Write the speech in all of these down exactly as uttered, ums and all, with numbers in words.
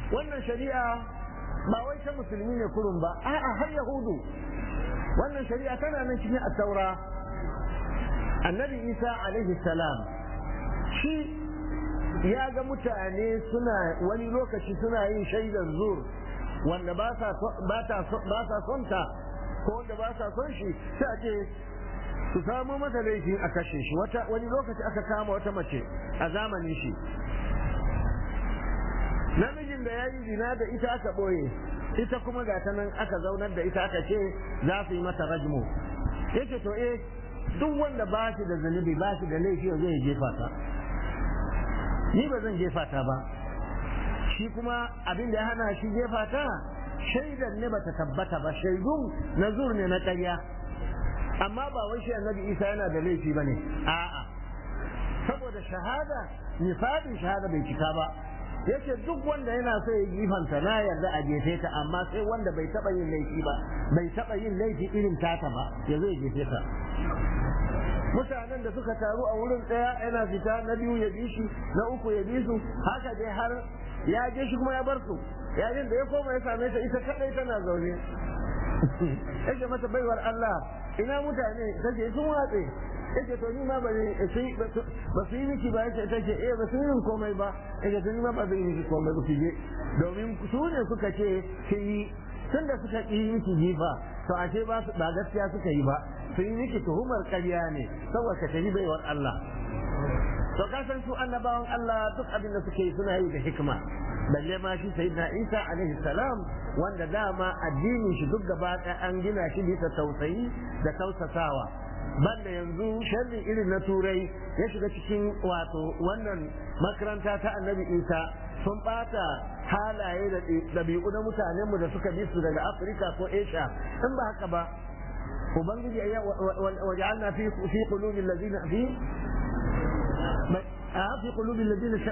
wannan shari'a ba wai ta musulmi ne kurun ba a'a har yahudu wannan shari'a tana nan cikin at-taura annabi isa alaihi salam shi ya ga mutane suna wani lokaci suna yin shaidar zur wanda ba sa son ta ko wanda ba sa son shi sai a ce su samu mata laifin a kashe shi wani lokaci aka kama wata mace a zamanin shi namijin da ya yi zina da ita aka ɓoye ita kuma ga ta nan aka zaunar da ita aka ce za su yi mata rajmo yake to eh duk wanda ba shi da zunubi ba shi da laifi zai jefa ta ni ba zan jefa ta ba shi kuma abin da ya hana shi jefa ta shaidar ne bata tabbata ba shaidun nazur ne na ƙarya amma ba wai shi annabi isa yana da laifi bane a'a saboda shahada nifadin shahada bai cika ba yace duk wanda yana so ya jifanta na yarda a jefe ta amma sai wanda bai taba yin laifi ba bai taba yin laifi irin tata ba ya zai jefe ta mutanen da suka taru a wurin ɗaya yana fita na biyu ya bi shi na uku ya bi su haka dai har ya je shi kuma ya bar su yayin da ya koma ya same ta ita kadai tana zaune yake mata baiwar Allah ina mutane take sun watse yake to ni ma ba ba su yi miki ba yake take eh ba su yi min komai ba yake to ni ma ba zai yi miki komai ba kije domin su ne suka ce ki yi tun da suka yi miki jifa to ashe ba ba gaskiya suka yi ba su yi miki tuhumar ƙarya ne saboda ta yi baiwar Allah to kasan su annabawan Allah duk abin da suke yi suna yi da hikima balle ma shi sayyidina Isa alaihi salam wanda dama addinin shi duk gaba an gina shi bisa tausayi da tausasawa banda yanzu sharri irin na turai ya shiga cikin wato wannan makaranta ta annabi Isa sun bata halaye da ɗabi'u na mutanenmu da suka bi su daga Afirka ko Asia in ba haka ba ubangiji ya waja'alna fi fi qulubil ladina fi في قلوب الذين ش...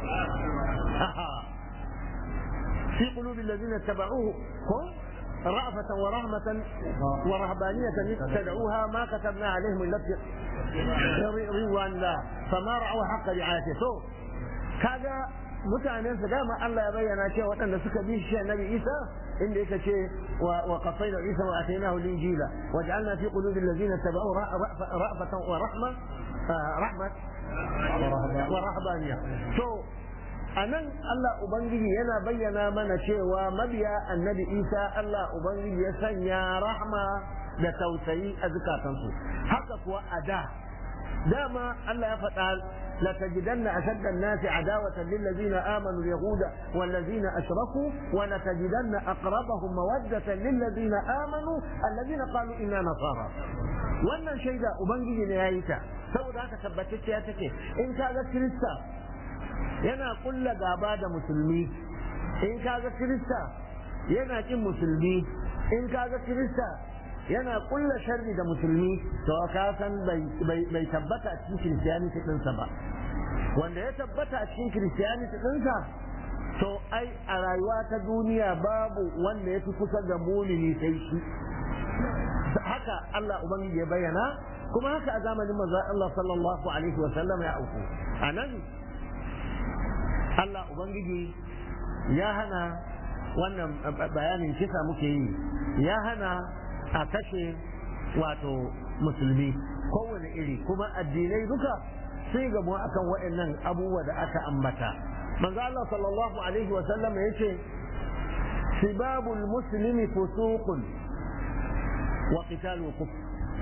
في قلوب الذين اتبعوه رأفة ورحمة ورهبانية ابتدعوها ما كتبنا عليهم إلا رضوان الله فما رأوا حق رعايته كذا mutanen su dama Allah ya bayyana cewa waɗanda suka bi shi annabi Isa inda yake ce wa qaffayna Isa wa atainahu al-injila waj'alna fi qulubi alladhina tabau ra'fatan wa rahma rahmat wa rahbaniya to anan Allah ubangiji yana bayyana mana cewa mabiya annabi Isa Allah ubangiji ya sanya rahma da tausayi a zukatansu haka kuwa a da dama Allah ya faɗa لتجدن أشد الناس عداوة للذين آمنوا اليهود والذين أشركوا ولتجدن أقربهم مودة للذين آمنوا الذين قالوا إنا نصارى wannan shaida ubangiji ne ya yi ta saboda haka tabbatacciya take in kaga kirista yana kulla gaba da musulmi in kaga kirista yana kin musulmi in kaga kirista yana kulla sharri da musulmi to ka san bai tabbata a cikin kiristiyaniti ɗinsa ba wanda ya tabbata a cikin kiristiyaniti ɗinsa to ai a rayuwa ta duniya babu wanda ya fi kusa ga mumini sai shi haka Allah ubangiji ya bayyana kuma haka a zamanin manzo Allah sallallahu alaihi wa sallam ya auku anan Allah ubangiji ya hana wannan bayanin kisa muke yi ya hana a kashe wato musulmi kowane iri kuma addinai duka sai gabo akan waɗannan abubuwa da aka ambata manzo Allah sallallahu alaihi wa sallam yace sibabul muslimi fusuqun wa qitalu kufr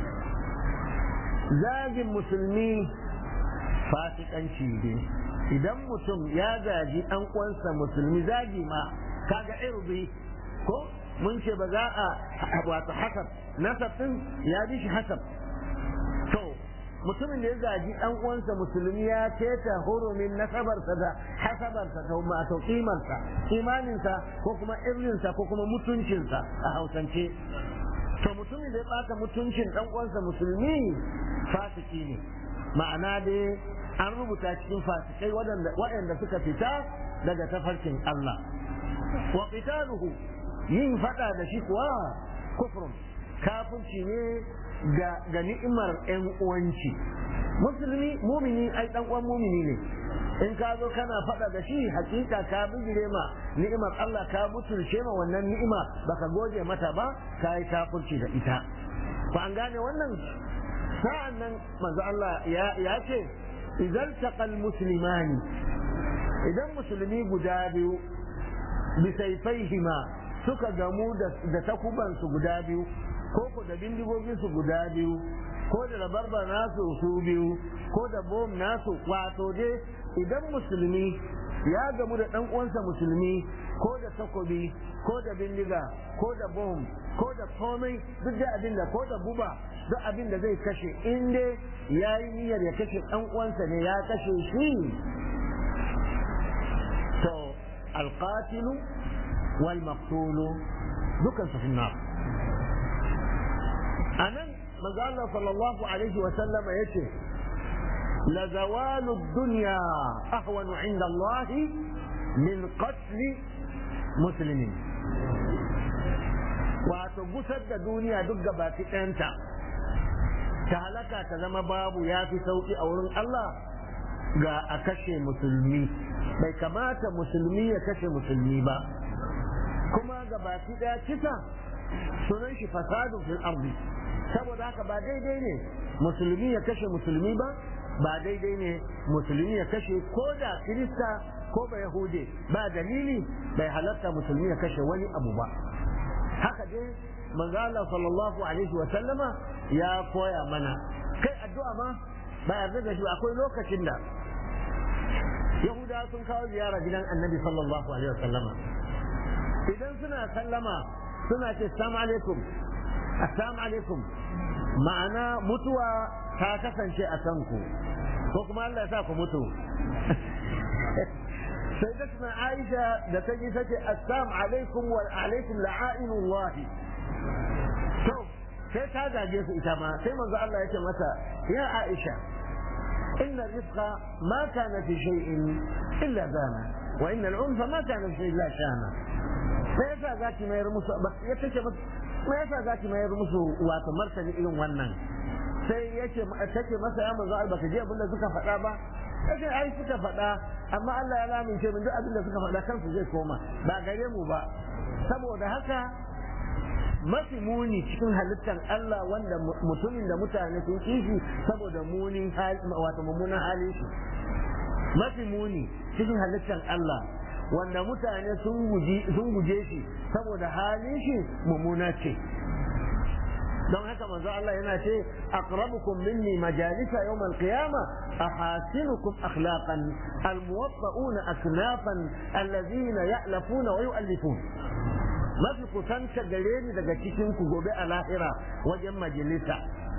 zagin musulmi fasikanci ne idan mutum ya gaji dan uwansa musulmi zagi ma kaga irbi ko mun ce ba za a wato hasab nasabin ya bi shi hasab to mutumin da ya gaji dan uwansa musulmi ya keta hurumin nasabarsa da hasabarsa da wato kimarsa imaninsa ko kuma irninsa ko kuma mutuncinsa a hausance to mutumin da ya bata mutuncin dan uwansa musulmi fasiki ne ma'ana dai an rubuta cikin fasikai waɗanda suka fita daga tafarkin Allah wa qitaluhu yin fada da shi kuwa kufrun kafirci ne ga ni'imar ƴan uwanci musulmi mumini ai dan uwan mumini ne in ka zo kana faɗa da shi hakika ka bijire ma ni'imar Allah ka butulce ma wannan ni'ima baka goje mata ba ka yi kafirci da ita ko an gane wannan sa'an nan manzo Allah ya ce idan taqal muslimani idan musulmi guda biyu bisayfaihima suka gamu da takubansu guda biyu ko ko da bindigoginsu guda biyu ko da rabarba nasu su biyu ko da bom nasu wato dai idan musulmi ya gamu da ɗan uwansa musulmi ko da takobi ko da bindiga ko da bom ko da komai duk da abin da ko da buba duk abin da zai kashe in dai ya yi niyyar ya kashe ɗan uwansa ne ya kashe shi to alqatilu wal maqtulu dukan su finna anan manzo Allah sallallahu alaihi wa sallama yace la zawalu dunya ahwanu inda Allah min qatl muslimin wato gusar da duniya duk gabaki ɗanta ta halaka ta zama babu ya fi sauki a wurin Allah ga a kashe musulmi bai kamata musulmi ya kashe musulmi ba kuma gabaki ɗaya kisa sunan shi fasadun fil ardi saboda haka ba daidai ne musulmi ya kashe musulmi ba ba daidai ne musulmi ya kashe ko da kirista ko ba yahude ba dalili bai halatta musulmi ya kashe wani abu ba haka dai manzo Allah sallallahu alaihi wa sallama ya koya mana kai addu'a ma ba yarda da shi akwai lokacin da yahuda sun kawo ziyara gidan annabi sallallahu alaihi wa sallama idan suna sallama suna ce assalamu alaikum assalamu alaikum ma'ana mutuwa ta kasance a kanku ko kuma Allah ya sa ku mutu sai da kuma Aisha da ta ji tace assalamu alaikum wa alaikum la'ainullahi to sai ta zage su ita ma sai manzo Allah ya ce mata ya Aisha inna rizqa ma kana fi shay'in illa bana wa inna al'unfa ma kana fi shay'in illa shana sai yasa zaki mayar musu ya tace me yasa zaki mayar musu wato martani irin wannan sai yace take masa ya manzo Allah baka ji abin da suka faɗa ba sai ai suka faɗa amma Allah ya lamince min duk abin da suka faɗa kansu zai koma ba gare mu ba saboda haka mafi muni cikin halittar Allah wanda mutumin da mutane sun kishi saboda munin wato mummunan halin shi mafi muni cikin halittar Allah wanda mutane sun guje shi saboda halin shi mummuna ce don haka manzo Allah yana ce aqrabukum minni majalisa yawm al-qiyama ahasinukum akhlaqan almuwatta'una aknafan alladhina ya'lafuna wa yu'allifun mafi kusanta gare ni daga cikin ku gobe a lahira wajen majalisa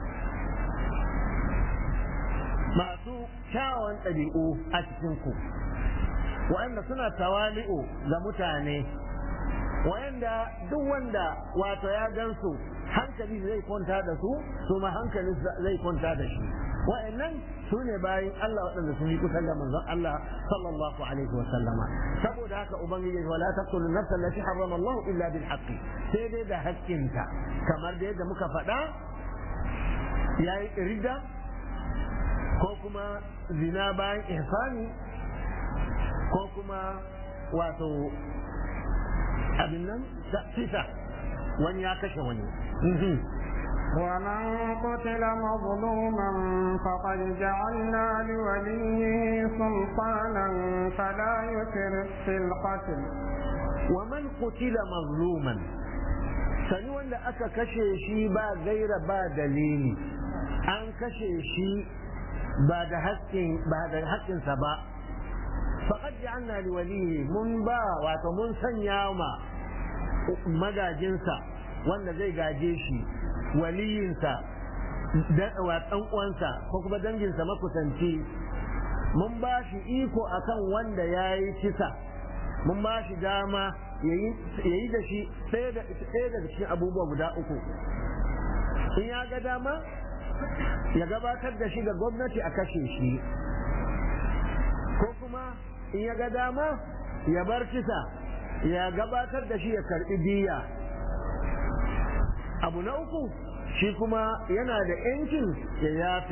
masu kyawun ɗabi'u a cikin ku wa'anda suna tawali'u ga mutane wa'anda duk wanda wato ya gansu hankali zai kwanta da su su ma hankali zai kwanta da shi wa'annan su ne bayan Allah waɗanda sun yi kusan da manzon Allah sallallahu alaihi wa sallama saboda haka ubangiji wala taqtulu nafsan allati harrama Allah illa bil haqqi sai dai da haƙƙinta kamar da yadda muka faɗa yayi rida ko kuma zina bayan ihsani ko kuma wato abin nan kisa wani ya kashe wani ومن قتل مظلوما فقد جعلنا لوليه سلطانا فلا يسرف في القتل ومن قتل مظلوما sani wanda aka kashe shi ba gaira ba dalili an kashe shi ba da haƙƙin ba da haƙƙinsa ba faqad ja'alna liwalihi mun ba wato mun sanya ma magajinsa wanda zai gaje shi waliyinsa wa ɗan uwansa ko kuma danginsa makusanci mun ba shi iko akan wanda ya yi kisa mun ba shi dama ya yi da shi ɗaya daga cikin abubuwa guda uku in ya ga dama ya gabatar da shi ga gwamnati a kashe shi ko kuma in ya ga dama ya bar kisa ya gabatar da shi ya karɓi diya abu na uku shi kuma yana da yancin ya yafe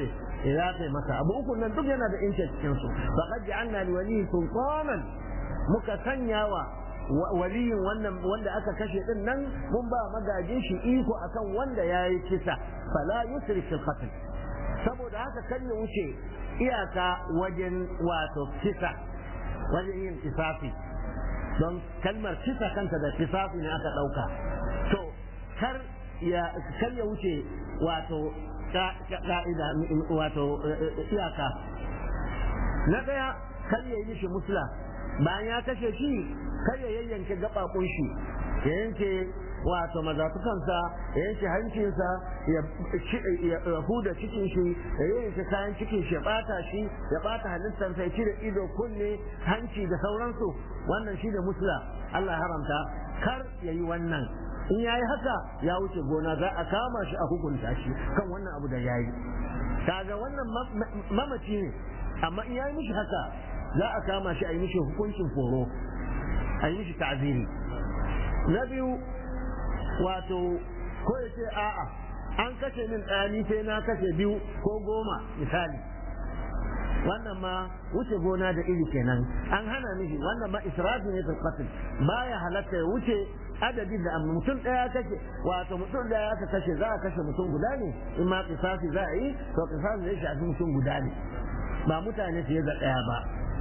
ya kai masa abu uku nan duk yana da ince cikin su faqad ja'alna li wali sultanan muka sanyawa waliyin wannan wanda aka kashe din nan mun ba magajin shi iko akan wanda yayi kisa fala yusrif fil qatl saboda haka kan ya wuce iyaka wajen wato kisa wajen yin kisafi don kalmar kisa kanta da kisafi ne aka dauka to kar ya kar ya wuce wato ka'ida wato iyaka na daya kar ya yi mishi musla bayan ya kashe shi kar ya yayyanke gabakun shi ya yanke wato mazatukansa ya yanke hancinsa ya huda cikin shi ya yanke kayan cikin shi ya bata shi ya bata halittarsa ya cire ido kunne hanci da sauransu wannan shi da musula Allah haramta kar ya yi wannan in ya yi haka ya wuce gona za a kama shi a hukunta shi kan wannan abu da ya yi kaga wannan mamaci ne amma in ya yi mishi haka za a kama shi a yi mishi hukuncin foro a yi mishi ta'ziri na biyu wato ko ya ce a'a an kashe min ɗani sai na kashe biyu ko goma misali wannan ma wuce gona da iri kenan an hana mishi wannan ma israfi ne fil qatl baya halatta ya wuce adadin da amma mutum daya kashe wato mutum daya aka kashe za a kashe mutum guda ne in ma kisasi za a yi to kisasi zai shafi mutum guda ne ba mutane fiye da daya ba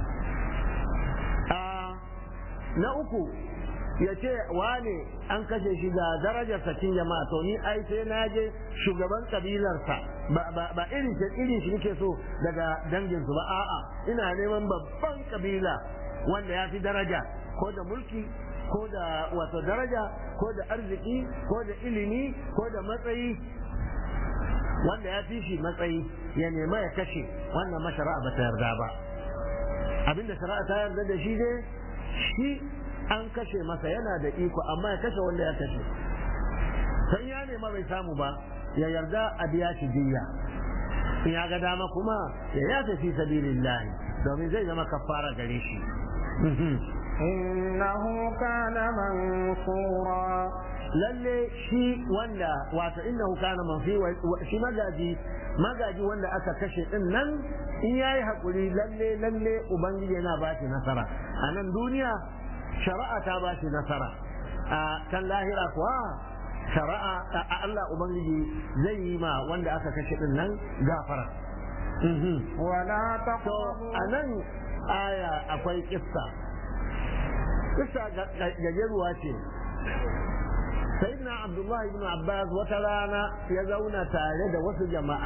na uku ya ce wane an kashe shi ga darajar sakin jama'a to ni ai sai na je shugaban kabilarsa ba irin shi irin shi nake so daga danginsu ba a'a ina neman babban kabila wanda ya fi daraja ko da mulki ko da wato daraja ko da arziki ko da ilimi ko da matsayi wanda ya fi shi matsayi ya nema ya kashe wannan mashara'a ba ta yarda ba abinda shari'a ta yarda da shi dai shi an kashe masa yana da iko amma ya kashe wanda ya kashe sai ya nema bai samu ba ya yarda a biya shi diya in ya ga dama kuma ya yafe fi sabilillahi domin zai zama kafara gare shi innahu kana mansura lalle shi wanda wato innahu kana mansura shi magaji magaji wanda aka kashe din nan in yayi hakuri lalle lalle ubangiji yana ba shi nasara a nan duniya shari'a ta ba shi nasara a kan lahira kuwa shari'a a Allah ubangiji zai yi ma wanda aka kashe din nan gafara wala taqrabu anan aya akwai kissa kissa gajeruwa ce sayyidina abdullahi ibn abbas wata rana ya zauna tare da wasu jama'a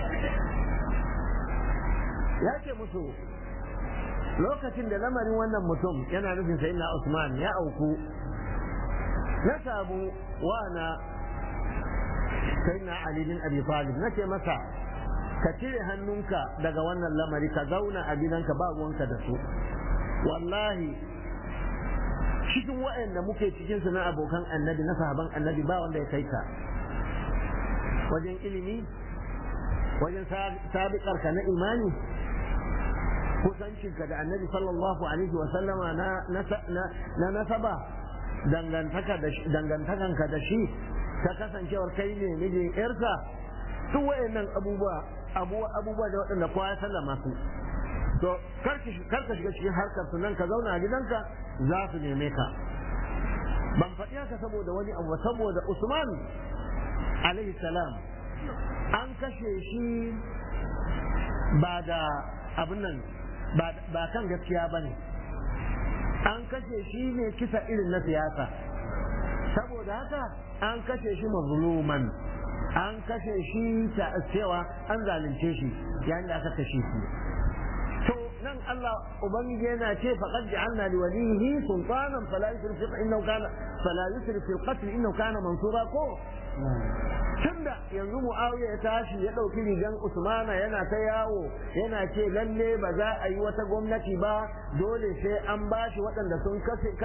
ya ce musu lokacin da lamarin wannan mutum yana nufin sayyidina usman ya auku na samu wana sayyidina ali bin abi talib nace masa ka cire hannunka daga wannan lamari ka zauna a gidanka ba ruwanka da su wallahi cikin waɗanda muke cikin su na abokan annabi na sahaban annabi ba wanda ya kai ka wajen ilimi wajen sabiƙarka na imani kusancinka da annabi sallallahu alaihi wa sallama na nasaba dangantakanka da shi ta kasancewar kai ne mijin yarsa duk waɗannan abubuwa abubuwa da waɗanda kowa ya sallama su to karka shiga cikin harkar su nan ka zauna a gidanka za su neme ka ban faɗi haka saboda wani abu saboda Usman alaihi salam an kashe shi ba da abin nan ba kan gaskiya ba ne an kashe shi ne kisa irin na siyasa saboda haka an kashe shi mazluman an kashe shi ta cewa an zalunce shi yayin da aka kashe shi to nan Allah ubangiji yana ce faqad ja'alna li walihi sultanan fala yusrif innahu kana fala yusrif fil qatl innahu kana mansura ko tunda yanzu Muawiya ya tashi ya dauki rigan Usmana yana ta yawo yana ce lalle ba za a yi wata gwamnati ba dole sai an bashi waɗanda sun kashe